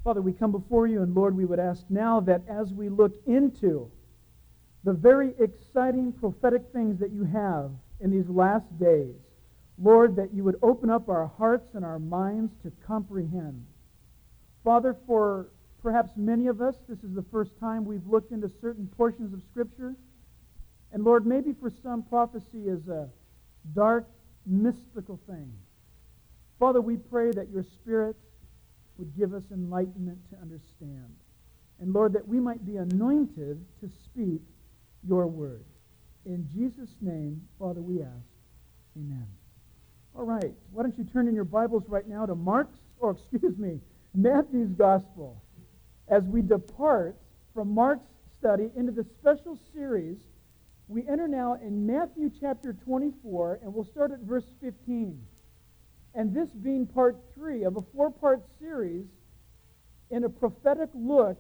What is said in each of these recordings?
Father, we come before you, and Lord, we would ask now that as we look into the very exciting prophetic things that you have in these last days, Lord, that you would open up our hearts and our minds to comprehend. Father, for perhaps many of us, this is the first time we've looked into certain portions of Scripture. And Lord, maybe for some, prophecy is a dark, mystical thing. Father, we pray that your Spirit would give us enlightenment to understand. And Lord, that we might be anointed to speak your word. In Jesus' name, Father, we ask. Amen. All right. Why don't you turn in your Bibles right now to Matthew's Gospel, as we depart from Mark's study into the special series. We enter now in Matthew chapter 24, and we'll start at verse 15. And this being part 3 of a 4-part series in a prophetic look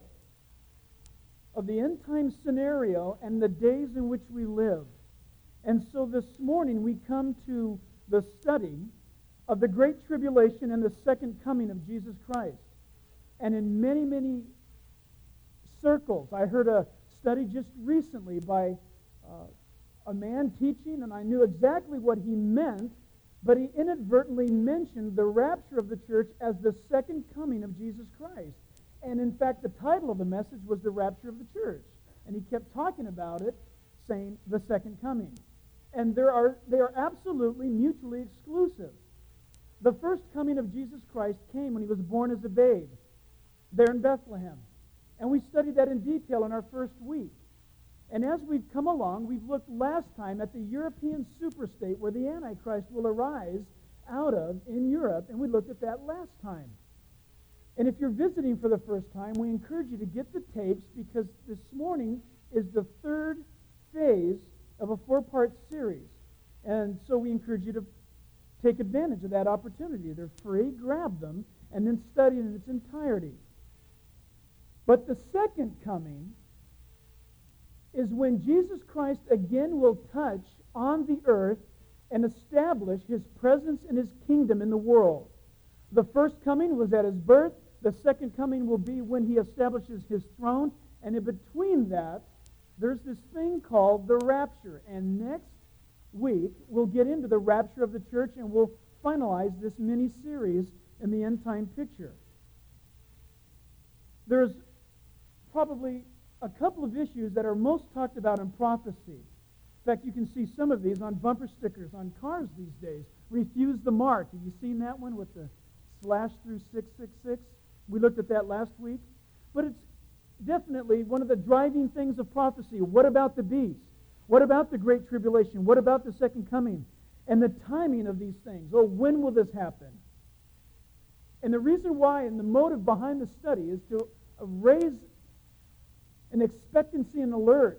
of the end-time scenario and the days in which we live. And so this morning we come to the study of the Great Tribulation and the second coming of Jesus Christ. And in many, many circles, I heard a study just recently by a man teaching, and I knew exactly what he meant, but he inadvertently mentioned the rapture of the church as the second coming of Jesus Christ. And in fact, the title of the message was The Rapture of the Church. And he kept talking about it, saying the second coming. And they are absolutely mutually exclusive. The first coming of Jesus Christ came when he was born as a babe there in Bethlehem. And we studied that in detail in our first week. And as we've come along, we've looked last time at the European superstate where the Antichrist will arise out of in Europe, and we looked at that last time. And if you're visiting for the first time, we encourage you to get the tapes, because this morning is the third phase of a 4-part series. And so we encourage you to take advantage of that opportunity. They're free. Grab them and then study in its entirety. But the second coming is when Jesus Christ again will touch on the earth and establish his presence and his kingdom in the world. The first coming was at his birth. The second coming will be when he establishes his throne. And in between that, there's this thing called the rapture. And next week, we'll get into the rapture of the church, and we'll finalize this mini-series in the end-time picture. There's probably a couple of issues that are most talked about in prophecy. In fact, you can see some of these on bumper stickers on cars these days. Refuse the mark. Have you seen that one with the slash through 666? We looked at that last week. But it's definitely one of the driving things of prophecy. What about the beast? What about the Great Tribulation? What about the second coming? And the timing of these things. Oh, when will this happen? And the reason why and the motive behind the study is to raise an expectancy and alert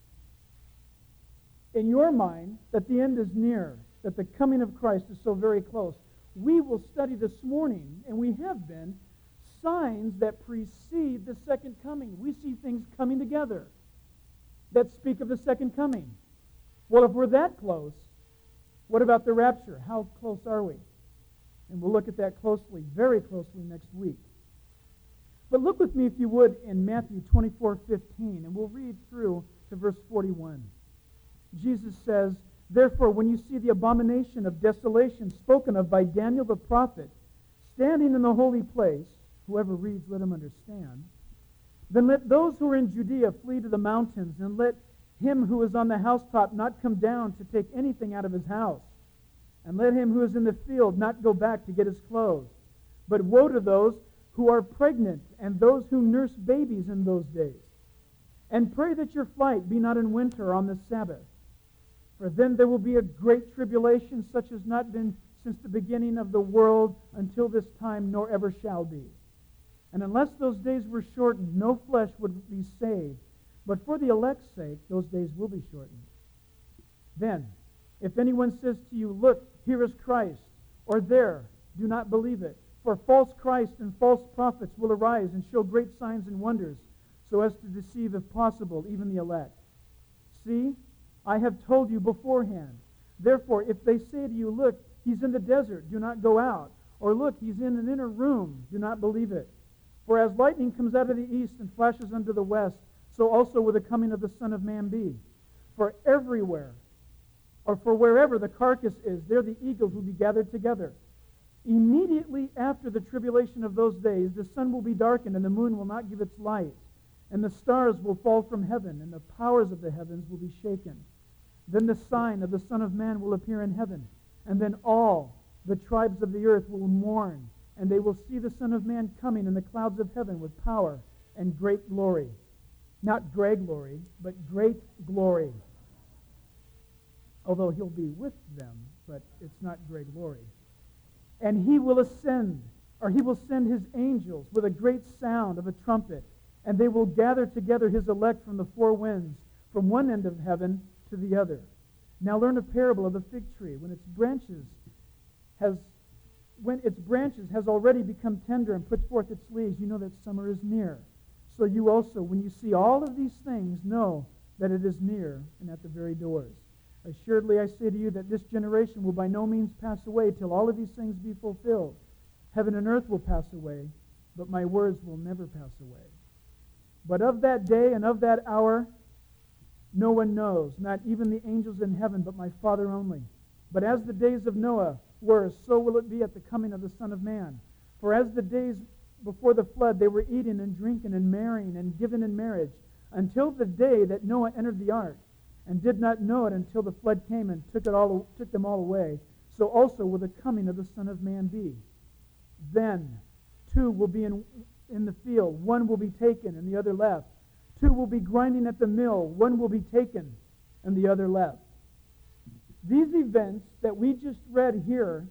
in your mind that the end is near, that the coming of Christ is so very close. We will study this morning, and we have been, signs that precede the second coming. We see things coming together that speak of the second coming. Well, if we're that close, what about the rapture? How close are we? And we'll look at that closely, very closely next week. But look with me, if you would, in Matthew 24:15, and we'll read through to verse 41. Jesus says, "Therefore, when you see the abomination of desolation spoken of by Daniel the prophet, standing in the holy place," whoever reads, let him understand, "then let those who are in Judea flee to the mountains, and let him who is on the housetop not come down to take anything out of his house, and let him who is in the field not go back to get his clothes. But woe to those who are pregnant and those who nurse babies in those days. And pray that your flight be not in winter or on the Sabbath. For then there will be a great tribulation, such as not been since the beginning of the world until this time, nor ever shall be. And unless those days were shortened, no flesh would be saved. But for the elect's sake, those days will be shortened. Then, if anyone says to you, 'Look, here is Christ,' or 'There,' do not believe it. For false Christs and false prophets will arise and show great signs and wonders, so as to deceive, if possible, even the elect. See, I have told you beforehand. Therefore, if they say to you, 'Look, he's in the desert,' do not go out. Or 'Look, he's in an inner room,' do not believe it. For as lightning comes out of the east and flashes unto the west, so also will the coming of the Son of Man be. For everywhere, or for wherever the carcass is, there the eagles will be gathered together. Immediately after the tribulation of those days, the sun will be darkened, and the moon will not give its light, and the stars will fall from heaven, and the powers of the heavens will be shaken. Then the sign of the Son of Man will appear in heaven, and then all the tribes of the earth will mourn, and they will see the Son of Man coming in the clouds of heaven with power and great glory. Not great glory, but great glory. Although he'll be with them, but it's not great glory. And he will ascend, or he will send his angels with a great sound of a trumpet, and they will gather together his elect from the four winds, from one end of heaven to the other. Now learn a parable of the fig tree. When its branches has already become tender and puts forth its leaves, you know that summer is near. So you also, when you see all of these things, know that it is near and at the very doors. Assuredly I say to you that this generation will by no means pass away till all of these things be fulfilled. Heaven and earth will pass away, but my words will never pass away. But of that day and of that hour no one knows, not even the angels in heaven, but my Father only. But as the days of Noah were, so will it be at the coming of the Son of Man. For as the days before the flood, they were eating and drinking and marrying and given in marriage, until the day that Noah entered the ark, and did not know it until the flood came and took them all away. So also will the coming of the Son of Man be. Then two will be in the field, one will be taken and the other left. Two will be grinding at the mill, one will be taken and the other left. These events that we just read here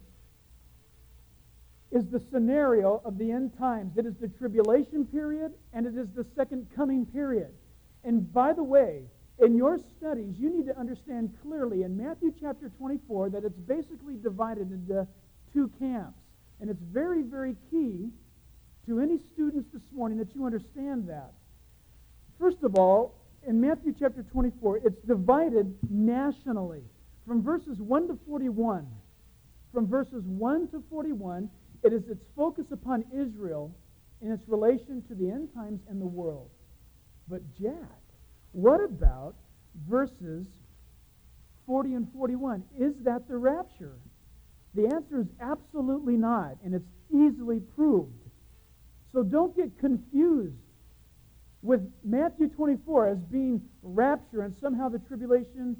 is the scenario of the end times. It is the tribulation period, and it is the second coming period. And by the way, in your studies, you need to understand clearly in Matthew chapter 24 that it's basically divided into two camps. And it's very, very key to any students this morning that you understand that. First of all, in Matthew chapter 24, it's divided nationally. From verses 1 to 41, from verses 1 to 41, it is its focus upon Israel in its relation to the end times and the world. But Jack, what about verses 40 and 41? Is that the rapture? The answer is absolutely not, and it's easily proved. So don't get confused with Matthew 24 as being rapture, and somehow the tribulation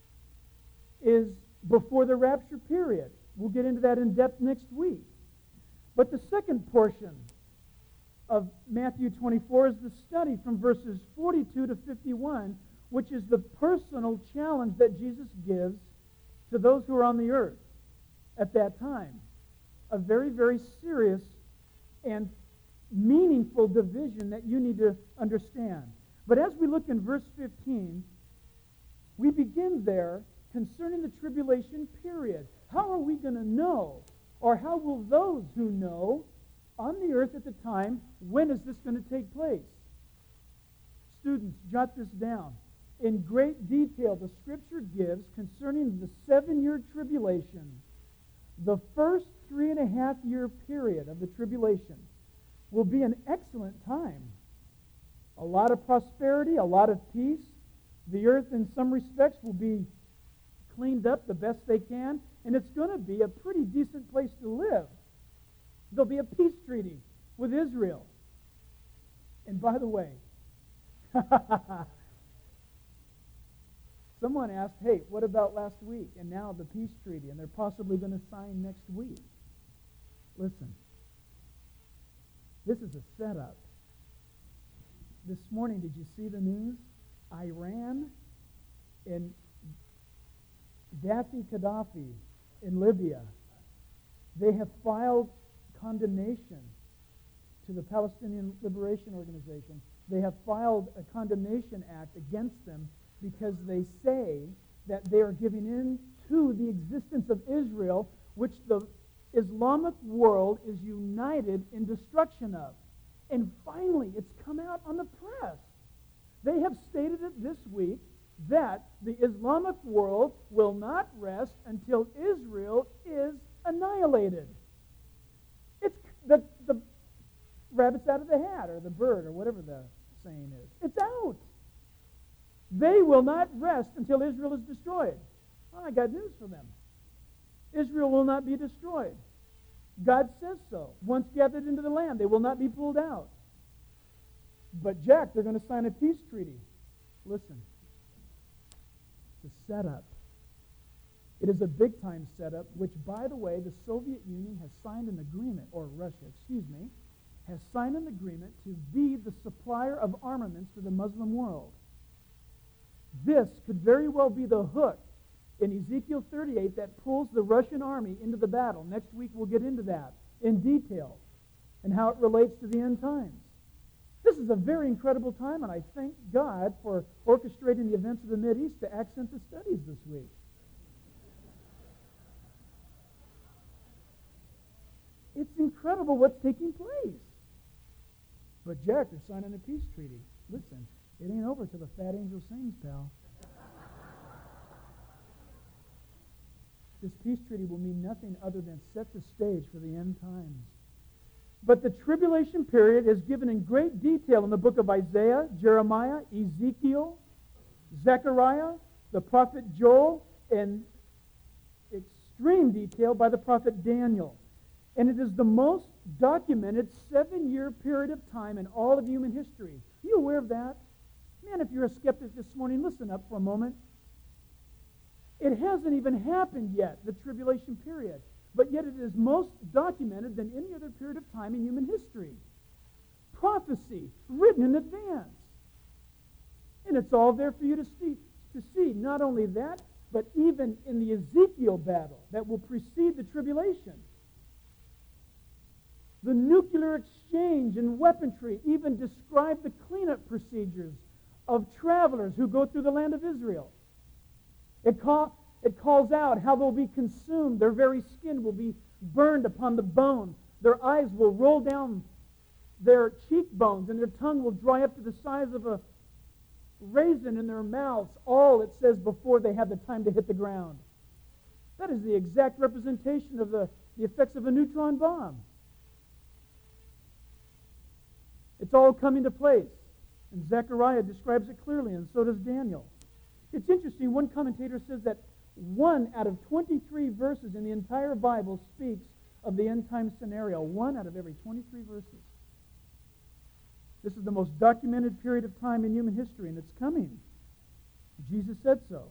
is before the rapture period. We'll get into that in depth next week. But the second portion of Matthew 24 is the study from verses 42 to 51, which is the personal challenge that Jesus gives to those who are on the earth at that time. A very, very serious and meaningful division that you need to understand. But as we look in verse 15, we begin there concerning the tribulation period. How are we going to know, or how will those who know on the earth at the time, when is this going to take place? Students, jot this down. In great detail, the Scripture gives concerning the 7-year tribulation. The first 3.5-year period of the tribulation will be an excellent time. A lot of prosperity, a lot of peace. The earth, in some respects, will be cleaned up the best they can, and it's going to be a pretty decent place to live. There'll be a peace treaty with Israel. And by the way, someone asked, hey, what about last week? And now the peace treaty, and they're possibly going to sign next week. Listen, this is a setup. This morning, did you see the news? Iran and Gaddafi in Libya, they have filed condemnation to the Palestinian Liberation Organization. They have filed a condemnation act against them because they say that they are giving in to the existence of Israel, which the Islamic world is united in destruction of. And finally, it's come out on the press. They have stated it this week that the Islamic world will not rest until Israel is annihilated. It's the rabbit's out of the hat, or the bird, or whatever the saying is. It's out. They will not rest until Israel is destroyed. Well, I got news for them. Israel will not be destroyed. God says so. Once gathered into the land, they will not be pulled out. But Jack, they're going to sign a peace treaty. Listen, it's a setup. It is a big-time setup, which, by the way, the Soviet Union has signed an agreement, or Russia, excuse me, has signed an agreement to be the supplier of armaments to the Muslim world. This could very well be the hook in Ezekiel 38 that pulls the Russian army into the battle. Next week we'll get into that in detail and how it relates to the end times. This is a very incredible time, and I thank God for orchestrating the events of the Mideast to accent the studies this week. It's incredible what's taking place. But Jack, they're signing a peace treaty. Listen, it ain't over till the fat angel sings, pal. This peace treaty will mean nothing other than set the stage for the end times. But the tribulation period is given in great detail in the book of Isaiah, Jeremiah, Ezekiel, Zechariah, the prophet Joel, and extreme detail by the prophet Daniel. And it is the most documented 7-year period of time in all of human history. Are you aware of that? Man, if you're a skeptic this morning, listen up for a moment. It hasn't even happened yet, the tribulation period. But yet it is most documented than any other period of time in human history. Prophecy written in advance. And it's all there for you to see. Not only that, but even in the Ezekiel battle that will precede the tribulation. The nuclear exchange and weaponry even describe the cleanup procedures of travelers who go through the land of Israel. It calls out how they'll be consumed. Their very skin will be burned upon the bone. Their eyes will roll down their cheekbones, and their tongue will dry up to the size of a raisin in their mouths. All, it says, before they have the time to hit the ground. That is the exact representation of the effects of a neutron bomb. It's all coming to place. And Zechariah describes it clearly, and so does Daniel. It's interesting, one commentator says that 1 out of 23 verses in the entire Bible speaks of the end time scenario. 1 out of every 23 verses. This is the most documented period of time in human history, and it's coming. Jesus said so.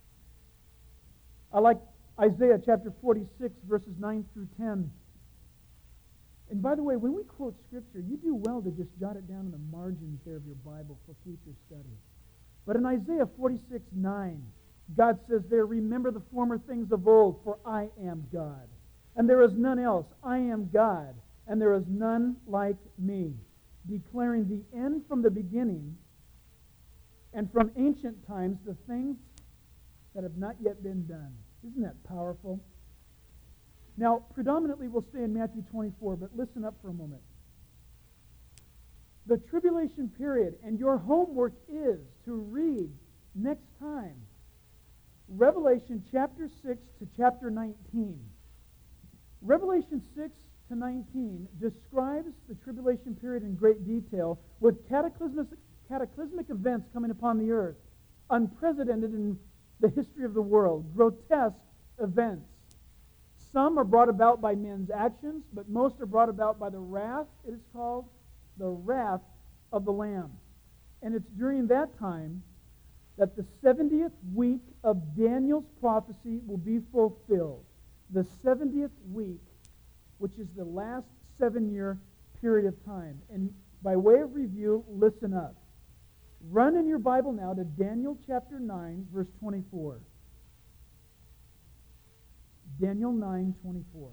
I like Isaiah chapter 46, verses 9 through 10. And by the way, when we quote Scripture, you do well to just jot it down in the margins there of your Bible for future study. But in Isaiah 46, 9, God says there, "Remember the former things of old, for I am God. And there is none else. I am God, and there is none like me, declaring the end from the beginning, and from ancient times the things that have not yet been done." Isn't that powerful? Now, predominantly we'll stay in Matthew 24, but listen up for a moment. The tribulation period, and your homework is to read next time Revelation chapter 6 to chapter 19. Revelation 6 to 19 describes the tribulation period in great detail with cataclysmic events coming upon the earth, unprecedented in the history of the world, grotesque events. Some are brought about by men's actions, but most are brought about by the wrath, it is called, the wrath of the Lamb. And it's during that time that the 70th week of Daniel's prophecy will be fulfilled. The 70th week, which is the last 7-year period of time. And by way of review, listen up. Run in your Bible now to Daniel chapter 9, verse 24. Daniel 9:24.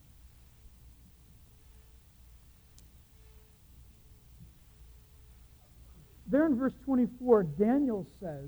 There in verse 24, Daniel says,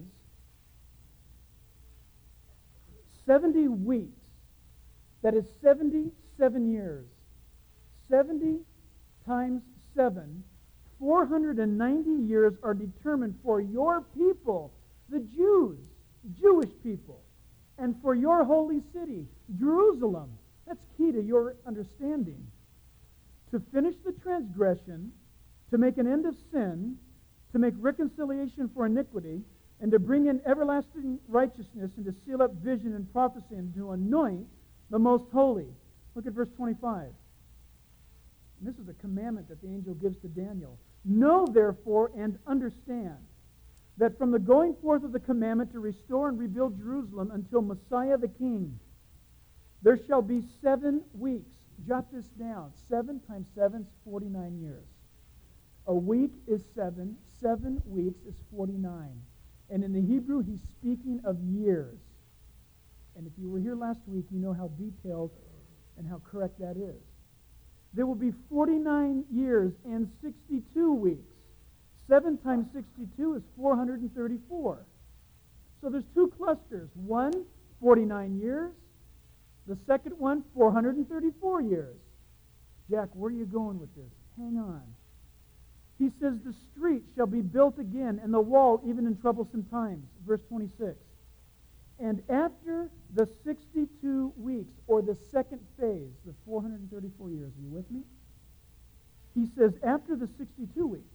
70 weeks, that is 77 years. 70 times 7, 490 years are determined for your people, the Jews, Jewish people, and for your holy city, Jerusalem. That's key to your understanding. to finish the transgression, to make an end of sin, to make reconciliation for iniquity, and to bring in everlasting righteousness, and to seal up vision and prophecy, and to anoint the most holy. Look at verse 25. And this is a commandment that the angel gives to Daniel. Know therefore and understand that from the going forth of the commandment to restore and rebuild Jerusalem until Messiah the King, there shall be 7 weeks. Jot this down. 7 times 7 is 49 years. A week is 7. 7 weeks is 49. And in the Hebrew, he's speaking of years. And if you were here last week, you know how detailed and how correct that is. There will be 49 years and 62 weeks. 7 times 62 is 434. So there's 2 clusters. One, 49 years. The second one, 434 years. Jack, where are you going with this? Hang on. He says, the street shall be built again, and the wall even in troublesome times. Verse 26. And after the 62 weeks, or the second phase, the 434 years, are you with me? He says, after the 62 weeks,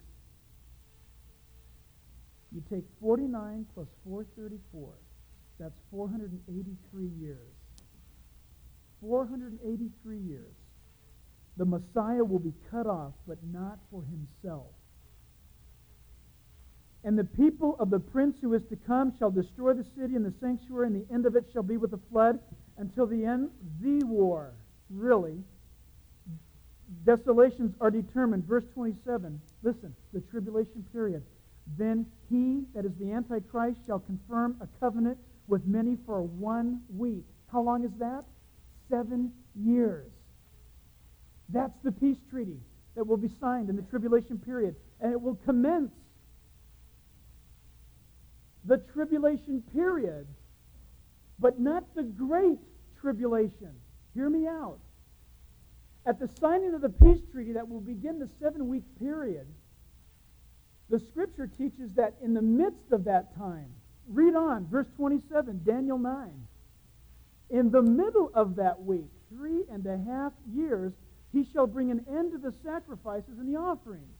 you take 49 plus 434. That's 483 years. 483 years. The Messiah will be cut off, but not for himself. And the people of the prince who is to come shall destroy the city and the sanctuary, and the end of it shall be with a flood until the end, the war. Really. Desolations are determined. Verse 27. Listen, the tribulation period. Then he, that is the Antichrist, shall confirm a covenant with many for 1 week. How long is that? 7 years. That's the peace treaty that will be signed in the tribulation period. And it will commence the tribulation period, but not the great tribulation. Hear me out. At the signing of the peace treaty that will begin the 7-week period, the Scripture teaches that in the midst of that time, read on, verse 27, Daniel 9. In the middle of that week, 3.5 years, he shall bring an end to the sacrifices and the offerings.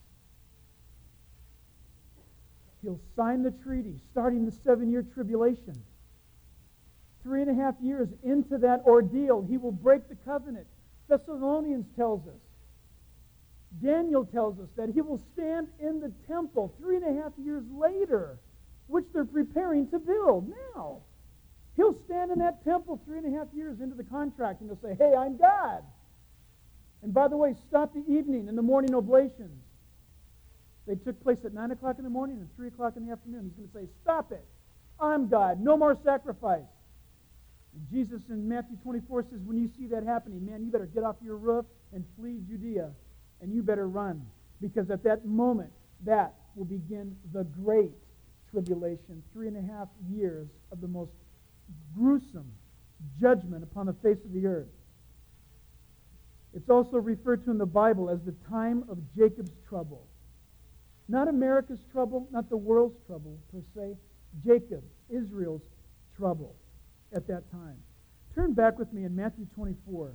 He'll sign the treaty, starting the 7-year tribulation. 3.5 years into that ordeal, he will break the covenant. Thessalonians tells us, Daniel tells us that he will stand in the temple 3.5 years later, which they're preparing to build now. He'll stand in that temple 3.5 years into the contract, and he'll say, hey, I'm God. And by the way, stop the evening and the morning oblations. They took place at 9 o'clock in the morning and 3 o'clock in the afternoon. He's going to say, stop it. I'm God. No more sacrifice. And Jesus in Matthew 24 says, when you see that happening, man, you better get off your roof and flee Judea. And you better run. Because at that moment, that will begin the great tribulation. 3.5 years of the most gruesome judgment upon the face of the earth. It's also referred to in the Bible as the time of Jacob's trouble. Not America's trouble, not the world's trouble per se. Jacob, Israel's trouble at that time. Turn back with me in Matthew 24.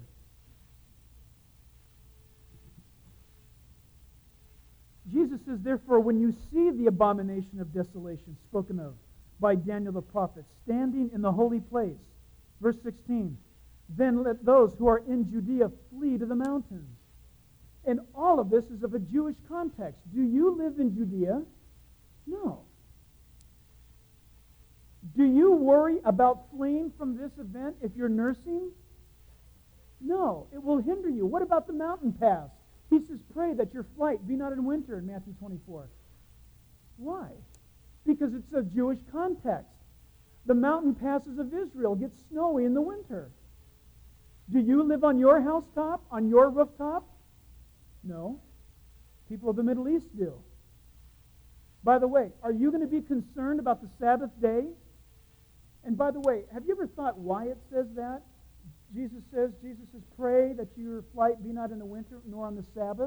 Jesus says, therefore, when you see the abomination of desolation spoken of by Daniel the prophet standing in the holy place, verse 16, then let those who are in Judea flee to the mountains. And all of this is of a Jewish context. Do you live in Judea? No. Do you worry about fleeing from this event if you're nursing? No. It will hinder you. What about the mountain pass? He says, pray that your flight be not in winter in Matthew 24. Why? Because it's a Jewish context. The mountain passes of Israel get snowy in the winter. Do you live on your housetop, on your rooftop? No. People of the Middle East do. By the way, are you going to be concerned about the Sabbath day? And by the way, have you ever thought why it says that? Jesus says, pray that your flight be not in the winter nor on the Sabbath.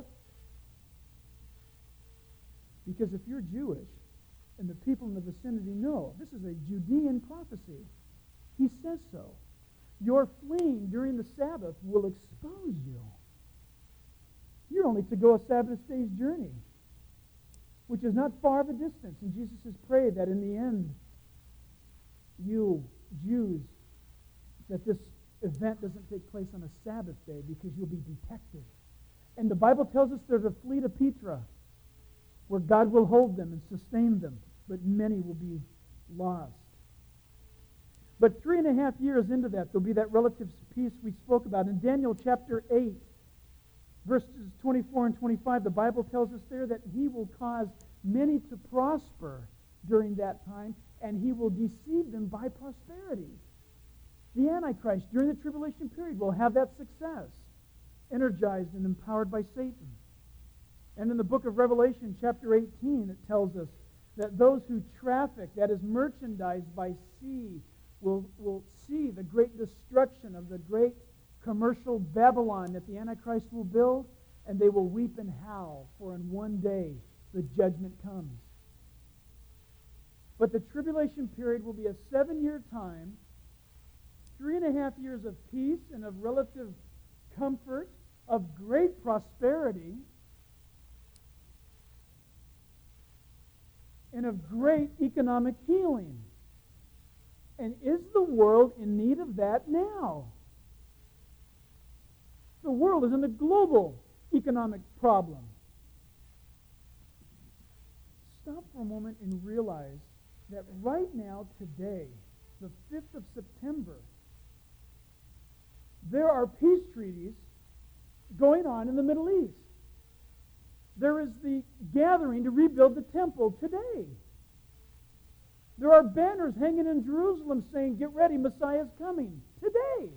Because if you're Jewish, and the people in the vicinity know, this is a Judean prophecy. He says so. Your fleeing during the Sabbath will expose you. You're only to go a Sabbath day's journey, which is not far of a distance. And Jesus has prayed that in the end, you Jews, that this event doesn't take place on a Sabbath day because you'll be detected. And the Bible tells us there's a fleet of Petra where God will hold them and sustain them, but many will be lost. But 3.5 years into that, there'll be that relative peace we spoke about. In Daniel chapter 8, verses 24 and 25, the Bible tells us there that he will cause many to prosper during that time, and he will deceive them by prosperity. The Antichrist, during the tribulation period, will have that success, energized and empowered by Satan. And in the book of Revelation, chapter 18, it tells us that those who traffic, that is merchandised by sea, will see the great destruction of the great commercial Babylon that the Antichrist will build, and they will weep and howl, for in one day the judgment comes. But the tribulation period will be a 7-year time, 3.5 years of peace and of relative comfort, of great prosperity, and of great economic healing. And is the world in need of that now? The world is in a global economic problem. Stop for a moment and realize that right now, today, the 5th of September, there are peace treaties going on in the Middle East. There is the gathering to rebuild the temple today. There are banners hanging in Jerusalem saying, "Get ready, Messiah is coming," today.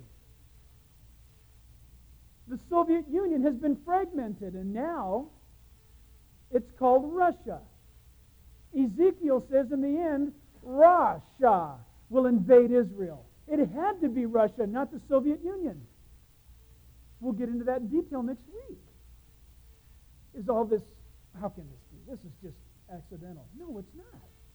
The Soviet Union has been fragmented, and now it's called Russia. Ezekiel says in the end, Russia will invade Israel. It had to be Russia, not the Soviet Union. We'll get into that in detail next week. Is all this, how can this be? This is just accidental. No, it's not.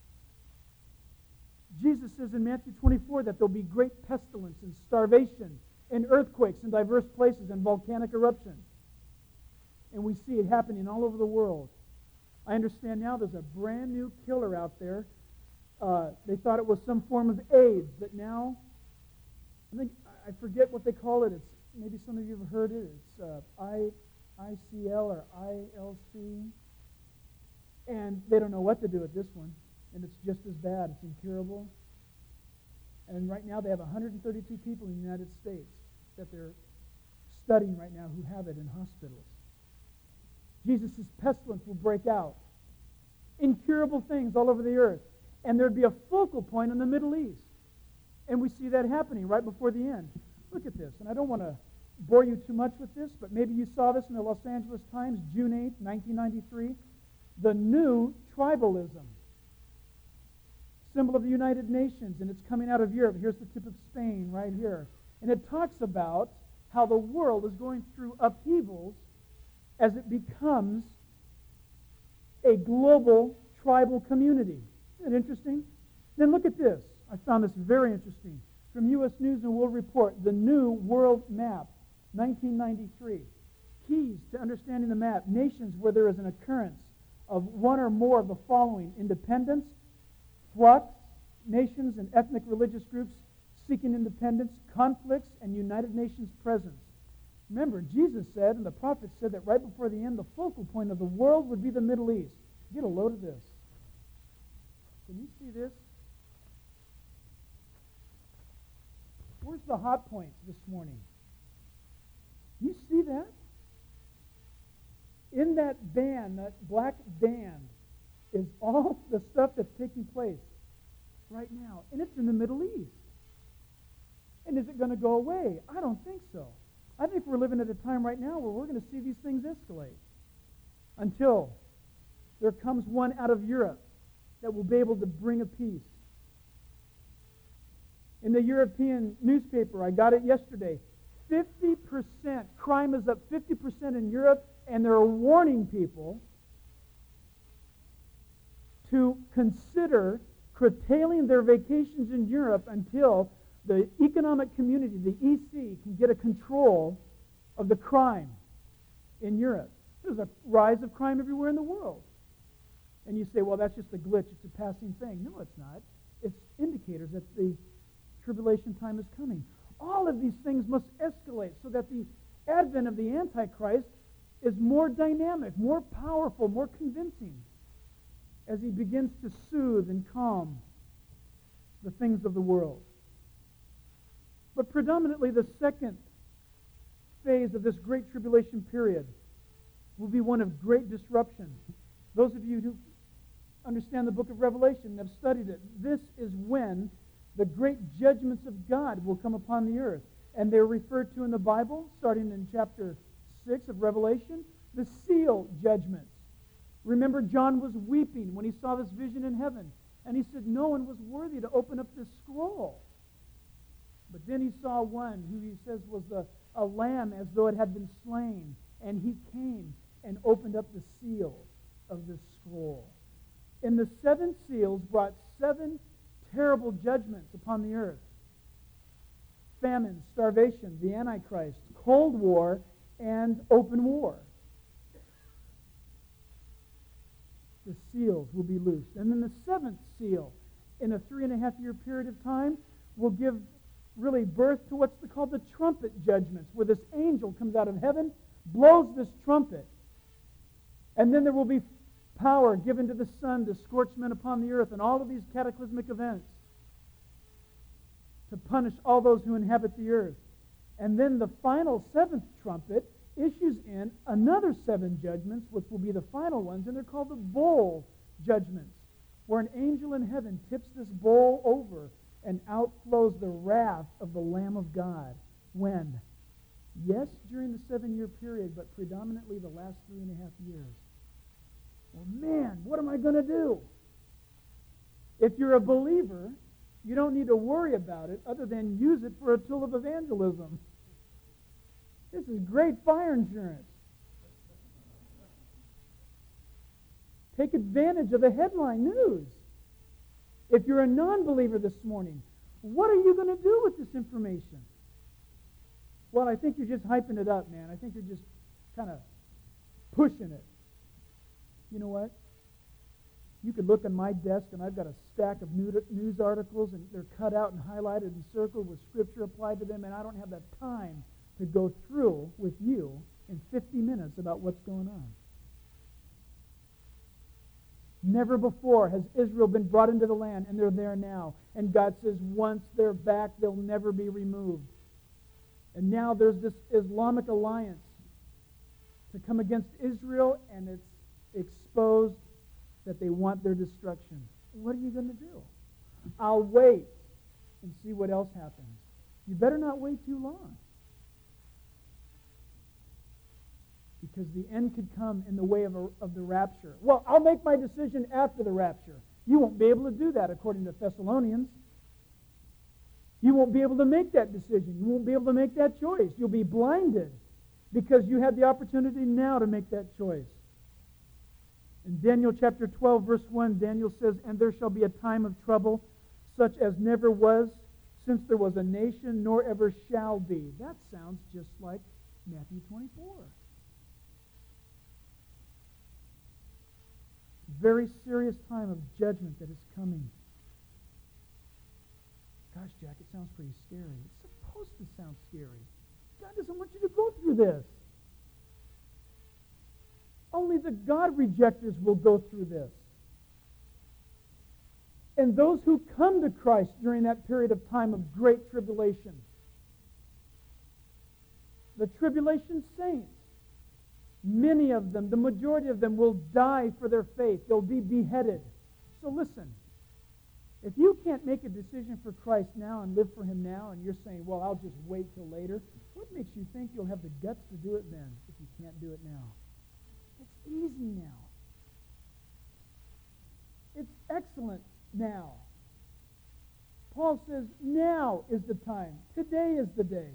Jesus says in Matthew 24 that there'll be great pestilence and starvation and earthquakes in diverse places and volcanic eruptions. And we see it happening all over the world. I understand now there's a brand new killer out there. They thought it was some form of AIDS, but now, I forget what they call it. It's maybe some of you have heard it. It's ICL or ILC. And they don't know what to do with this one. And it's just as bad. It's incurable. And right now they have 132 people in the United States that they're studying right now who have it in hospitals. Jesus' pestilence will break out. Incurable things all over the earth. And there'd be a focal point in the Middle East. And we see that happening right before the end. Look at this. And I don't want to bore you too much with this, but maybe you saw this in the Los Angeles Times, June 8, 1993. The new tribalism. Symbol of the United Nations, and it's coming out of Europe. Here's the tip of Spain right here. And it talks about how the world is going through upheavals as it becomes a global tribal community. Isn't that interesting? Then look at this. I found this very interesting. From U.S. News and World Report, the New World Map, 1993. Keys to understanding the map. Nations where there is an occurrence of one or more of the following: independence, flux, nations and ethnic religious groups seeking independence, conflicts, and United Nations presence. Remember, Jesus said, and the prophets said, that right before the end, the focal point of the world would be the Middle East. Get a load of this. Can you see this? Where's the hot points this morning? You see that? In that band, that black band, is all the stuff that's taking place right now. And it's in the Middle East. And is it going to go away? I don't think so. I think we're living at a time right now where we're going to see these things escalate until there comes one out of Europe that will be able to bring a peace. In the European newspaper, I got it yesterday, 50%, crime is up 50% in Europe, and they're warning people to consider curtailing their vacations in Europe until the economic community, the EC, can get a control of the crime in Europe. There's a rise of crime everywhere in the world. And you say, well, that's just a glitch. It's a passing thing. No, it's not. It's indicators that the tribulation time is coming. All of these things must escalate so that the advent of the Antichrist is more dynamic, more powerful, more convincing as he begins to soothe and calm the things of the world. But predominantly the second phase of this great tribulation period will be one of great disruption. Those of you who understand the book of Revelation and have studied it, this is when the great judgments of God will come upon the earth. And they're referred to in the Bible, starting in chapter 6 of Revelation, the seal judgments. Remember, John was weeping when he saw this vision in heaven. And he said, no one was worthy to open up this scroll. But then he saw one who he says was a lamb as though it had been slain. And he came and opened up the seals of this scroll. And the 7 seals brought 7 terrible judgments upon the earth. Famine, starvation, the Antichrist, Cold War, and open war. The seals will be loosed. And then the 7th seal, in a 3.5-year period of time, will give really birth to what's called the trumpet judgments, where this angel comes out of heaven, blows this trumpet, and then there will be power given to the sun to scorch men upon the earth, and all of these cataclysmic events to punish all those who inhabit the earth. And then the final 7th trumpet issues in another 7 judgments, which will be the final ones, and they're called the bowl judgments, where an angel in heaven tips this bowl over, and out flows the wrath of the Lamb of God. When? Yes, during the 7-year period, but predominantly the last 3.5 years. Well, man, what am I going to do? If you're a believer, you don't need to worry about it other than use it for a tool of evangelism. This is great fire insurance. Take advantage of the headline news. If you're a non-believer this morning, what are you going to do with this information? Well, I think you're just hyping it up, man. I think you're just kind of pushing it. You know what? You could look on my desk, and I've got a stack of news articles, and they're cut out and highlighted and circled with Scripture applied to them, and I don't have that time to go through with you in 50 minutes about what's going on. Never before has Israel been brought into the land, and they're there now. And God says once they're back, they'll never be removed. And now there's this Islamic alliance to come against Israel, and it's exposed that they want their destruction. What are you going to do? I'll wait and see what else happens. You better not wait too long, because the end could come in the way of the rapture. Well, I'll make my decision after the rapture. You won't be able to do that, according to Thessalonians. You won't be able to make that decision. You won't be able to make that choice. You'll be blinded because you had the opportunity now to make that choice. In Daniel chapter 12, verse 1, Daniel says, "And there shall be a time of trouble, such as never was, since there was a nation, nor ever shall be." That sounds just like Matthew 24. Very serious time of judgment that is coming. Gosh, Jack, it sounds pretty scary. It's supposed to sound scary. God doesn't want you to go through this. Only the God rejectors will go through this. And those who come to Christ during that period of time of great tribulation, the tribulation saints, many of them, the majority of them, will die for their faith. They'll be beheaded. So listen, if you can't make a decision for Christ now and live for Him now, and you're saying, well, I'll just wait till later, what makes you think you'll have the guts to do it then if you can't do it now? It's easy now. It's excellent now. Paul says, now is the time. Today is the day.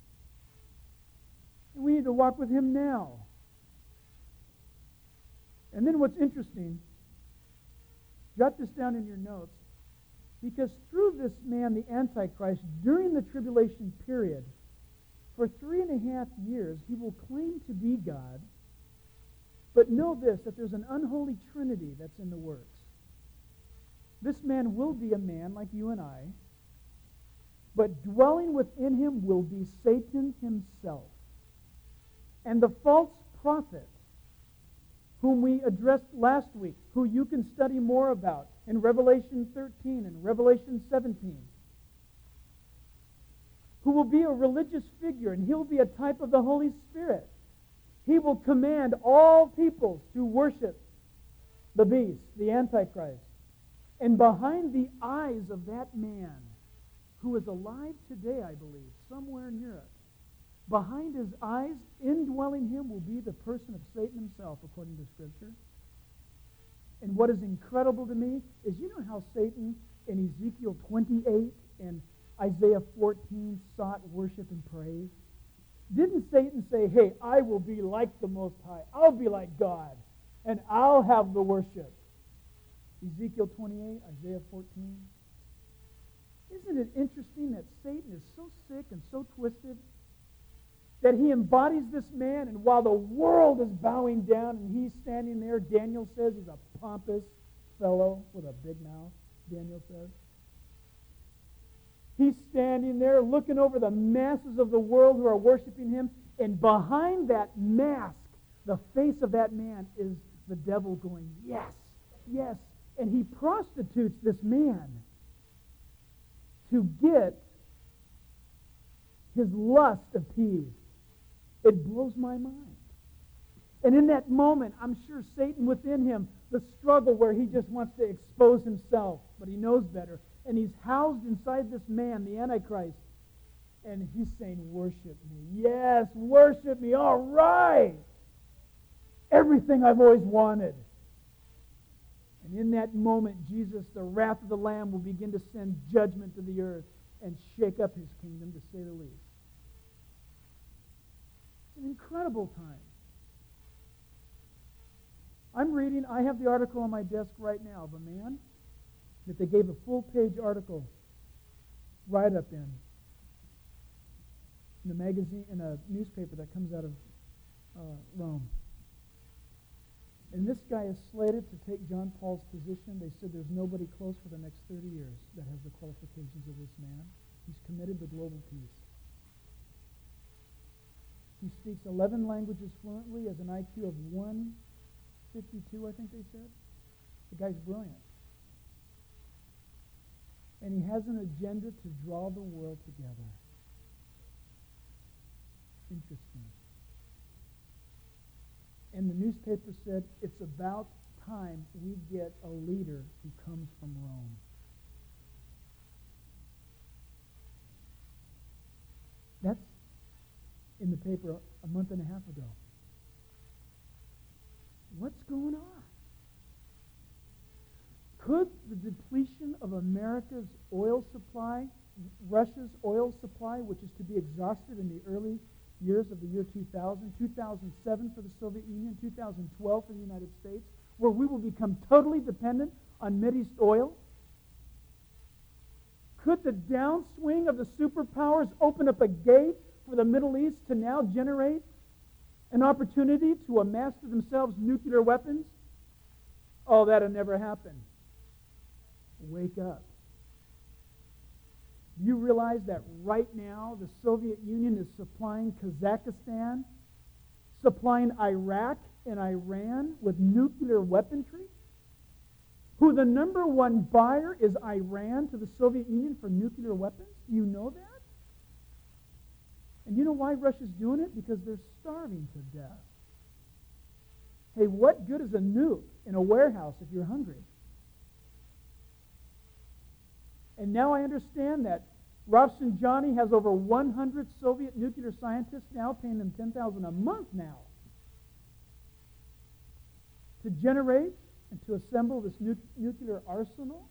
And we need to walk with Him now. And then what's interesting, jot this down in your notes, because through this man, the Antichrist, during the tribulation period, for 3.5 years, he will claim to be God, But know this, that there's an unholy trinity that's in the works. This man will be a man like you and I, but dwelling within him will be Satan himself. And the false prophet, whom we addressed last week, who you can study more about in Revelation 13 and Revelation 17, who will be a religious figure, and he'll be a type of the Holy Spirit. He will command all peoples to worship the beast, the Antichrist. And behind the eyes of that man, who is alive today, I believe, somewhere in Europe, behind his eyes, indwelling him, will be the person of Satan himself, according to Scripture. And what is incredible to me is, you know how Satan in Ezekiel 28 and Isaiah 14 sought worship and praise? Didn't Satan say, hey, I will be like the Most High. I'll be like God, and I'll have the worship? Ezekiel 28, Isaiah 14. Isn't it interesting that Satan is so sick and so twisted that he embodies this man, and while the world is bowing down and he's standing there, Daniel says he's a pompous fellow with a big mouth, Daniel says. He's standing there looking over the masses of the world who are worshiping him, and behind that mask, the face of that man, is the devil going, yes, yes. And he prostitutes this man to get his lust appeased. It blows my mind. And in that moment, I'm sure Satan within him, the struggle where he just wants to expose himself, but he knows better. And he's housed inside this man, the Antichrist. And he's saying, worship me. Yes, worship me. All right. Everything I've always wanted. And in that moment, Jesus, the wrath of the Lamb, will begin to send judgment to the earth and shake up his kingdom, to say the least. It's an incredible time. I have the article on my desk right now of a man that they gave a full-page article write-up in a magazine, in a newspaper that comes out of Rome. And this guy is slated to take John Paul's position. They said there's nobody close for the next 30 years that has the qualifications of this man. He's committed to global peace. He speaks 11 languages fluently, has an IQ of 152, I think they said. The guy's brilliant. And he has an agenda to draw the world together. Interesting. And the newspaper said, it's about time we get a leader who comes from Rome. That's in the paper a month and a half ago. What's going on? Could the depletion of America's oil supply, Russia's oil supply, which is to be exhausted in the early years of the year 2000, 2007 for the Soviet Union, 2012 for the United States, where we will become totally dependent on Mideast oil? Could the downswing of the superpowers open up a gate for the Middle East to now generate an opportunity to amass to themselves nuclear weapons? Oh, that'll never happen. Wake up. Do you realize that right now the Soviet Union is supplying Kazakhstan, supplying Iraq and Iran with nuclear weaponry? Who the number one buyer is Iran to the Soviet Union for nuclear weapons? Do you know that? And you know why Russia's doing it? Because they're starving to death. Hey, what good is a nuke in a warehouse if you're hungry? And now I understand that Rafsanjani has over 100 Soviet nuclear scientists now, paying them $10,000 a month now to generate and to assemble this nuclear arsenal.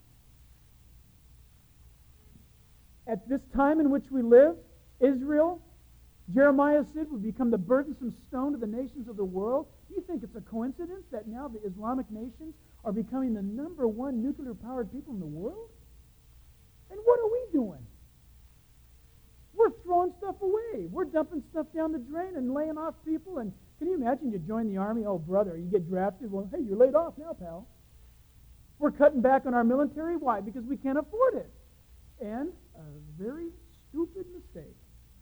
At this time in which we live, Israel, Jeremiah said, would become the burdensome stone to the nations of the world. Do you think it's a coincidence that now the Islamic nations are becoming the number one nuclear-powered people in the world? And what are we doing? We're throwing stuff away. We're dumping stuff down the drain and laying off people. And can you imagine you join the army? Oh, brother, you get drafted. Well, hey, you're laid off now, pal. We're cutting back on our military. Why? Because we can't afford it. And a very stupid mistake.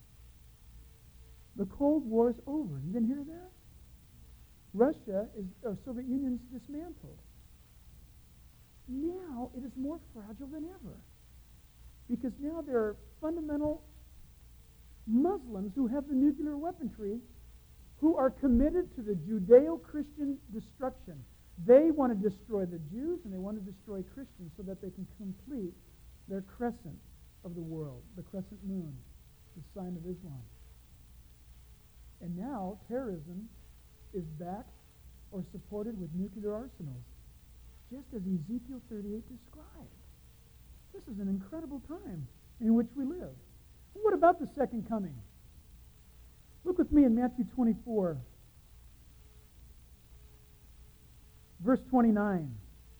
The Cold War is over. You didn't hear that? Russia or Soviet Union is dismantled. Now it is more fragile than ever. Because now there are fundamental Muslims who have the nuclear weaponry who are committed to the Judeo-Christian destruction. They want to destroy the Jews and they want to destroy Christians so that they can complete their crescent of the world, the crescent moon, the sign of Islam. And now terrorism is backed or supported with nuclear arsenals, just as Ezekiel 38 described. This is an incredible time in which we live. What about the second coming? Look with me in Matthew 24, verse 29.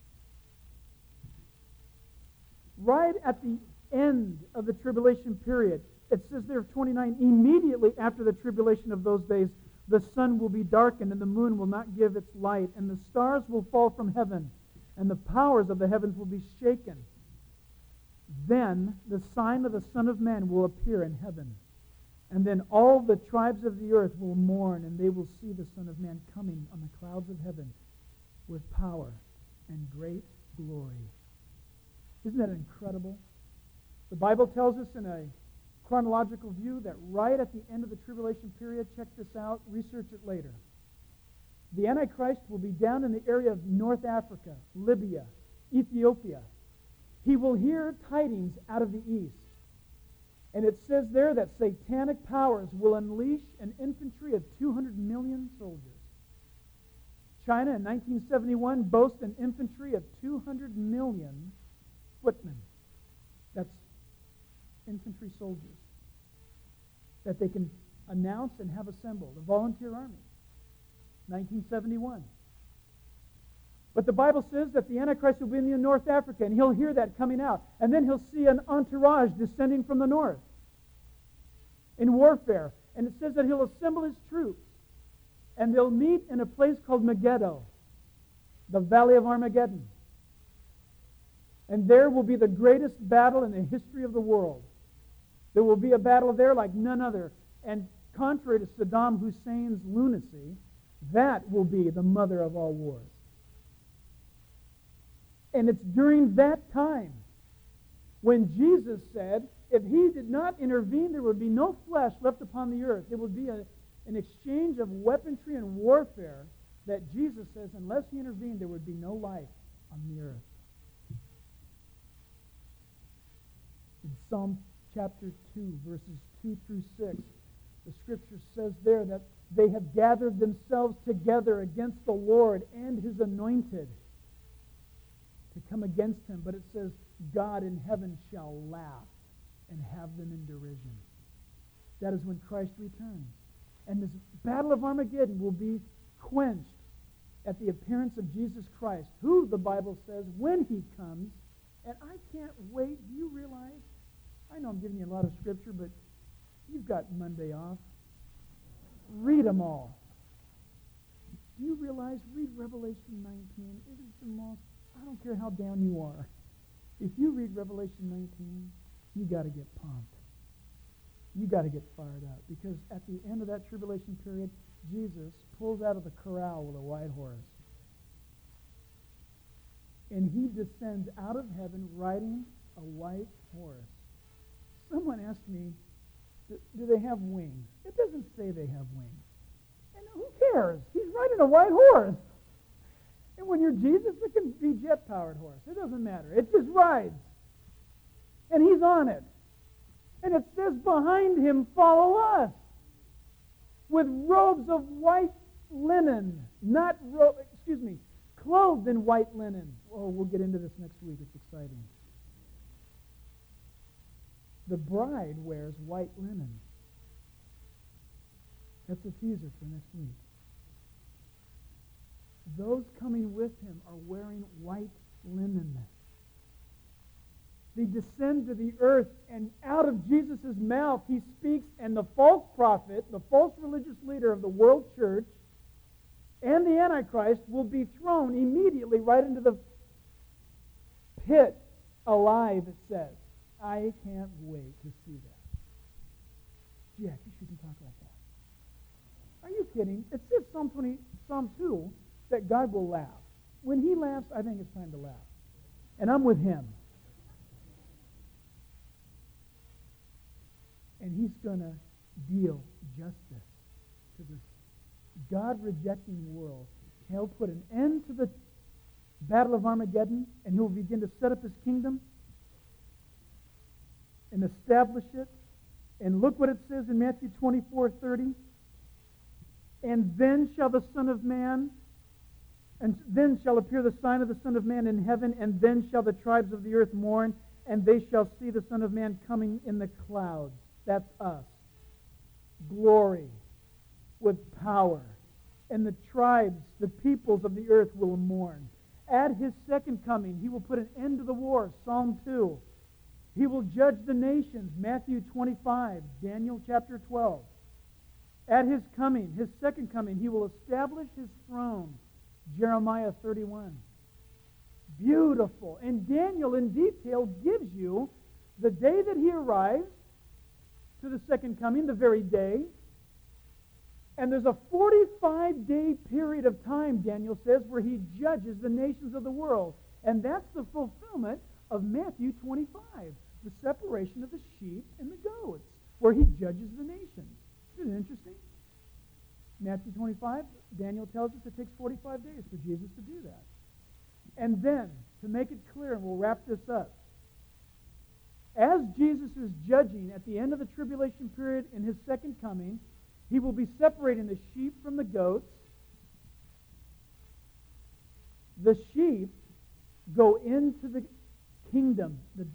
Right at the end of the tribulation period, it says there, 29, immediately after the tribulation of those days, the sun will be darkened, and the moon will not give its light, and the stars will fall from heaven, and the powers of the heavens will be shaken. Then the sign of the Son of Man will appear in heaven. And then all the tribes of the earth will mourn, and they will see the Son of Man coming on the clouds of heaven with power and great glory. Isn't that incredible? The Bible tells us in a chronological view that right at the end of the tribulation period, check this out, research it later. The Antichrist will be down in the area of North Africa, Libya, Ethiopia. He will hear tidings out of the east. And it says there that satanic powers will unleash an infantry of 200 million soldiers. China in 1971 boasts an infantry of 200 million footmen. That's infantry soldiers that they can announce and have assembled, a volunteer army. 1971. But the Bible says that the Antichrist will be in North Africa, and he'll hear that coming out. And then he'll see an entourage descending from the north in warfare. And it says that he'll assemble his troops, and they'll meet in a place called Megiddo, the Valley of Armageddon. And there will be the greatest battle in the history of the world. There will be a battle there like none other. And contrary to Saddam Hussein's lunacy, that will be the mother of all wars. And it's during that time when Jesus said, if he did not intervene, there would be no flesh left upon the earth. There would be an exchange of weaponry and warfare that Jesus says, unless he intervened, there would be no life on the earth. In Psalm chapter 2, verses 2 through 6, the scripture says there that they have gathered themselves together against the Lord and his anointed to come against him. But it says, God in heaven shall laugh and have them in derision. That is when Christ returns. And this battle of Armageddon will be quenched at the appearance of Jesus Christ, who, the Bible says, when he comes, and I can't wait. Do you realize? I know I'm giving you a lot of scripture, but you've got Monday off. Read them all. Do you realize? Read Revelation 19. It is the most, I don't care how down you are. If you read Revelation 19, you got to get pumped. You got to get fired up. Because at the end of that tribulation period, Jesus pulls out of the corral with a white horse. And he descends out of heaven riding a white horse. Someone asked me, do they have wings? It doesn't say they have wings. And who cares? He's riding a white horse. And when you're Jesus, it can be jet-powered horse. It doesn't matter. It just rides. And he's on it. And it says behind him, follow us. With robes of white linen. Clothed in white linen. Oh, we'll get into this next week. It's exciting. The bride wears white linen. That's a teaser for next week. Those coming with him are wearing white linen. They descend to the earth, and out of Jesus' mouth he speaks, and the false prophet, the false religious leader of the world church, and the Antichrist will be thrown immediately right into the pit alive, it says. I can't wait to see that. Jack, you shouldn't talk like that. Are you kidding? It says Psalm 2 that God will laugh. When he laughs, I think it's time to laugh. And I'm with him. And he's going to deal justice to this God-rejecting world. He'll put an end to the battle of Armageddon, and he'll begin to set up his kingdom and establish it. And look what it says in Matthew 24:30. And then shall the Son of Man, and then shall appear the sign of the Son of Man in heaven, and then shall the tribes of the earth mourn, and they shall see the Son of Man coming in the clouds. That's us. Glory with power. And the tribes, the peoples of the earth will mourn. At his second coming, he will put an end to the war. Psalm 2. He will judge the nations. Matthew 25. Daniel chapter 12. At his coming, his second coming, he will establish his throne. Jeremiah 31. Beautiful. And Daniel in detail gives you the day that he arrives to the second coming, the very day. And there's a 45-day period of time, Daniel says, where he judges the nations of the world. And that's the fulfillment of Matthew 25, the separation of the sheep and the goats, where he judges the nations. Isn't it interesting? Matthew 25, Daniel tells us it takes 45 days for Jesus to do that. And then, to make it clear, and we'll wrap this up, as Jesus is judging at the end of the tribulation period in his second coming, he will be separating the sheep from the goats. The sheep go into the kingdom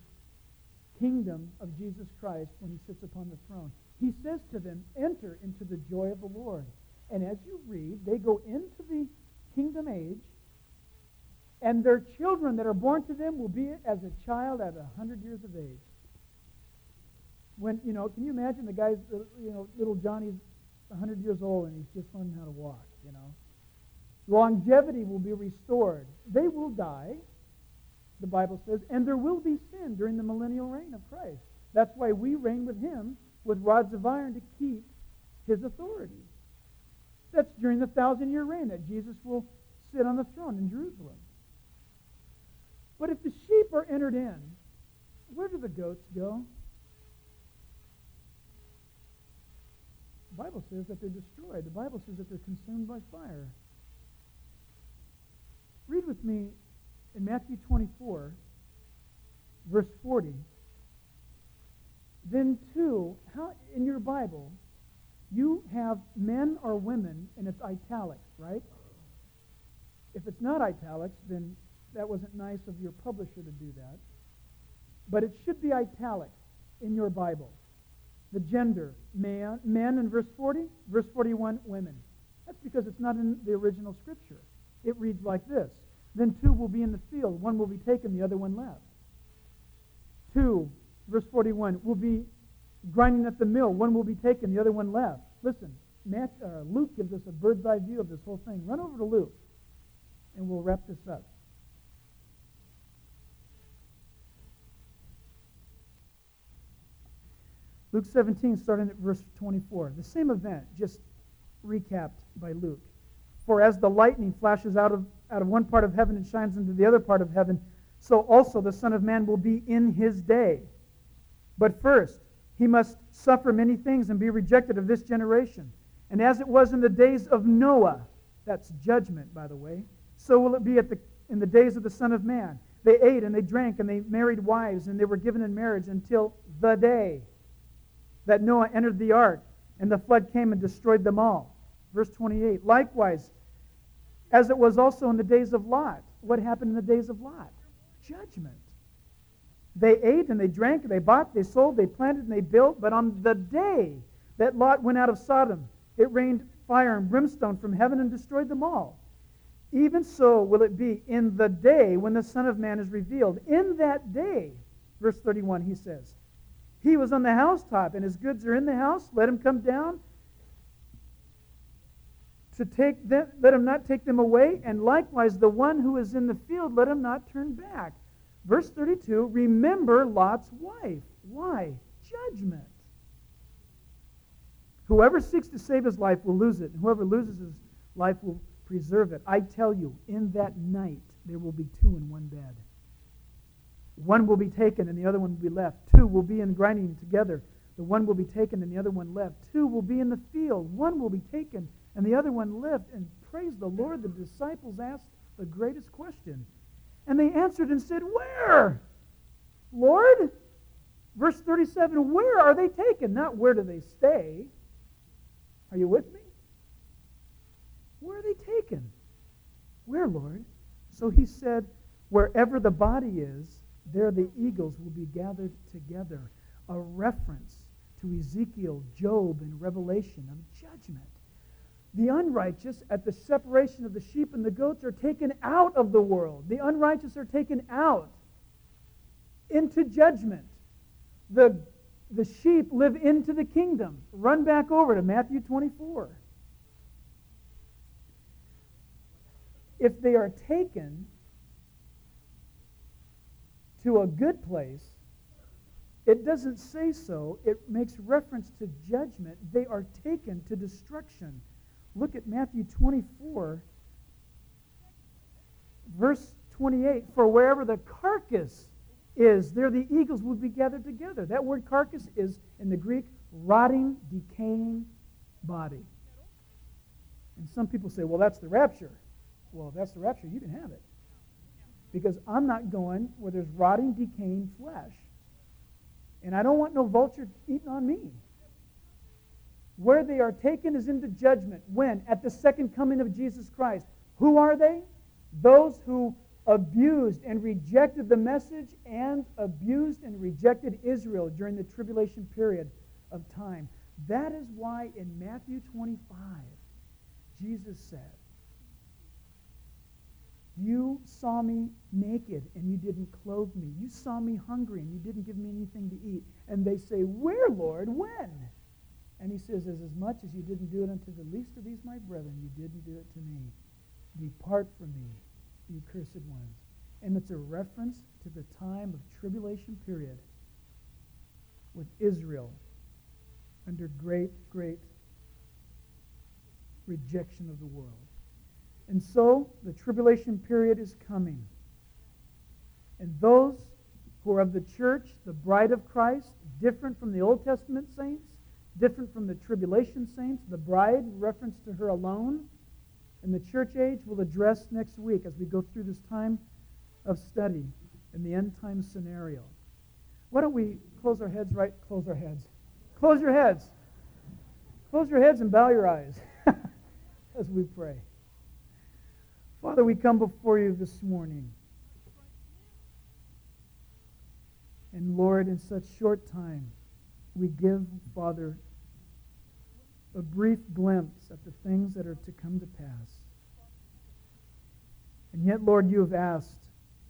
of Jesus Christ when he sits upon the throne. He says to them, enter into the joy of the Lord. And as you read, they go into the kingdom age, and their children that are born to them will be as a child at 100 years of age. When, can you imagine the guy's, little Johnny's 100 years old and he's just learning how to walk, Longevity will be restored. They will die, the Bible says, and there will be sin during the millennial reign of Christ. That's why we reign with him with rods of iron to keep his authority. That's during the 1,000-year reign that Jesus will sit on the throne in Jerusalem. But if the sheep are entered in, where do the goats go? The Bible says that they're destroyed. The Bible says that they're consumed by fire. Read with me in Matthew 24, verse 40. Then too, in your Bible, you have men or women, and it's italics, right? If it's not italics, then that wasn't nice of your publisher to do that. But it should be italics in your Bible. The gender, men in verse 40, verse 41, women. That's because it's not in the original scripture. It reads like this. Then two will be in the field. One will be taken, the other one left. 2, verse 41, will be grinding at the mill. One will be taken, the other one left. Listen, Luke gives us a bird's eye view of this whole thing. Run over to Luke, and we'll wrap this up. Luke 17, starting at verse 24. The same event, just recapped by Luke. For as the lightning flashes out of one part of heaven and shines into the other part of heaven, so also the Son of Man will be in his day. But first, he must suffer many things and be rejected of this generation. And as it was in the days of Noah, that's judgment, by the way, so will it be in the days of the Son of Man. They ate and they drank and they married wives and they were given in marriage until the day that Noah entered the ark, and the flood came and destroyed them all. Verse 28, likewise, as it was also in the days of Lot. What happened in the days of Lot? Judgment. They ate and they drank, they bought, they sold, they planted and they built, but on the day that Lot went out of Sodom, it rained fire and brimstone from heaven and destroyed them all. Even so will it be in the day when the Son of Man is revealed. In that day, Verse 31, he says, he was on the housetop, and his goods are in the house. Let him come down to take them. Let him not take them away. And likewise, the one who is in the field, let him not turn back. Verse 32, remember Lot's wife. Why? Judgment. Whoever seeks to save his life will lose it, and whoever loses his life will preserve it. I tell you, in that night there will be two in one bed. One will be taken and the other one will be left. Two will be in grinding together. The one will be taken and the other one left. Two will be in the field. One will be taken and the other one left. And praise the Lord, the disciples asked the greatest question. And they answered and said, where? Lord? Verse 37, where are they taken? Not where do they stay. Are you with me? Where are they taken? Where, Lord? So he said, wherever the body is, there the eagles will be gathered together. A reference to Ezekiel, Job, and Revelation of judgment. The unrighteous, at the separation of the sheep and the goats, are taken out of the world. The unrighteous are taken out into judgment. The sheep live into the kingdom. Run back over to Matthew 24. If they are taken to a good place, it doesn't say so. It makes reference to judgment. They are taken to destruction. Look at Matthew 24, verse 28. For wherever the carcass is, there the eagles will be gathered together. That word carcass is, in the Greek, rotting, decaying body. And some people say, well, that's the rapture. Well, if that's the rapture, you can have it. Because I'm not going where there's rotting, decaying flesh. And I don't want no vulture eating on me. Where they are taken is into judgment. When? At the second coming of Jesus Christ. Who are they? Those who abused and rejected the message and abused and rejected Israel during the tribulation period of time. That is why in Matthew 25, Jesus said, you saw me naked and you didn't clothe me. You saw me hungry and you didn't give me anything to eat. And they say, where, Lord? When? And he says, as much as you didn't do it unto the least of these my brethren, you didn't do it to me. Depart from me, you cursed ones. And it's a reference to the time of tribulation period with Israel under great, great rejection of the world. And so the tribulation period is coming. And those who are of the church, the bride of Christ, different from the Old Testament saints, different from the tribulation saints, the bride, reference to her alone, and the church age we'll address next week as we go through this time of study in the end time scenario. Why don't we close our heads, right? Close our heads. Close your heads. Close your heads and bow your eyes as we pray. Father, we come before you this morning. And Lord, in such short time, we give, Father, a brief glimpse at the things that are to come to pass. And yet, Lord, you have asked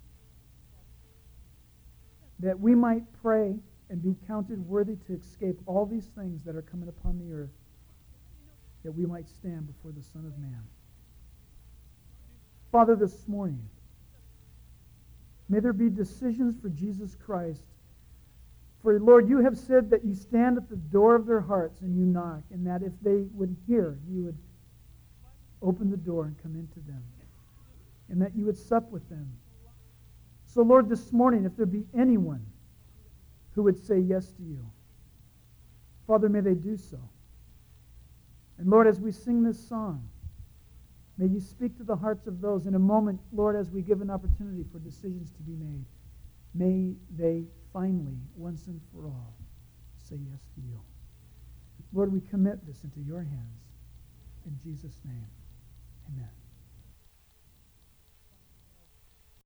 that we might pray and be counted worthy to escape all these things that are coming upon the earth, that we might stand before the Son of Man. Father, this morning, may there be decisions for Jesus Christ. For, Lord, you have said that you stand at the door of their hearts and you knock, and that if they would hear, you would open the door and come into them, and that you would sup with them. So, Lord, this morning, if there be anyone who would say yes to you, Father, may they do so. And, Lord, as we sing this song, may you speak to the hearts of those. In a moment, Lord, as we give an opportunity for decisions to be made, may they finally, once and for all, say yes to you. Lord, we commit this into your hands. In Jesus' name, amen.